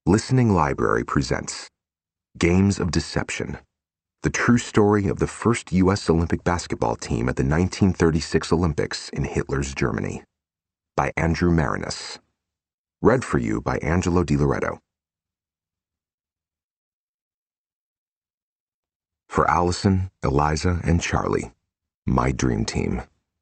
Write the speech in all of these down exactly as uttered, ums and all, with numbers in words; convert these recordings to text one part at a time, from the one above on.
Listening Library presents Games of Deception, the true story of the first U S Olympic basketball team at the nineteen thirty-six Olympics in Hitler's Germany, by Andrew Marinus. Read for you by Angelo Di Loreto. For Allison, Eliza, and Charlie, my dream team.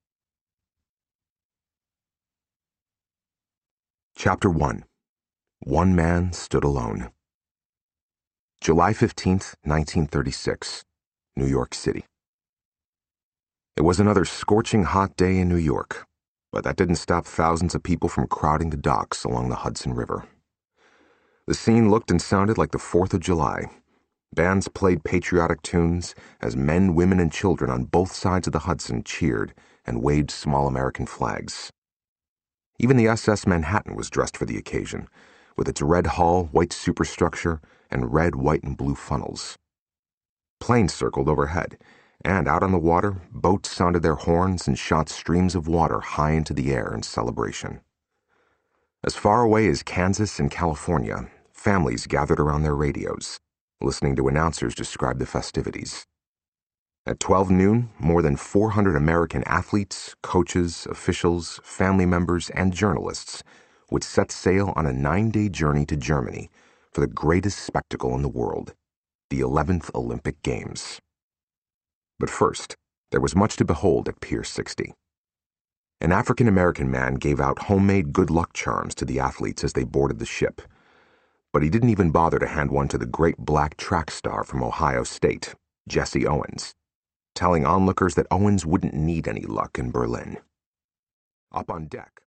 Chapter one. One Man Stood Alone. July fifteenth, nineteen thirty-six, New York City. It was another scorching hot day in New York, but that didn't stop thousands of people from crowding the docks along the Hudson River. The scene looked and sounded like the fourth of July. Bands played patriotic tunes as men, women, and children on both sides of the Hudson cheered and waved small American flags. Even the S S Manhattan was dressed for the occasion, with its red hull, white superstructure, and red, white, and blue funnels. Planes circled overhead, and out on the water, boats sounded their horns and shot streams of water high into the air in celebration. As far away as Kansas and California, families gathered around their radios, listening to announcers describe the festivities. At twelve noon, more than four hundred American athletes, coaches, officials, family members, and journalists would set sail on a nine-day journey to Germany for the greatest spectacle in the world, the eleventh Olympic Games. But first, there was much to behold at Pier sixty. An African-American man gave out homemade good luck charms to the athletes as they boarded the ship, but he didn't even bother to hand one to the great black track star from Ohio State, Jesse Owens, telling onlookers that Owens wouldn't need any luck in Berlin. Up on deck,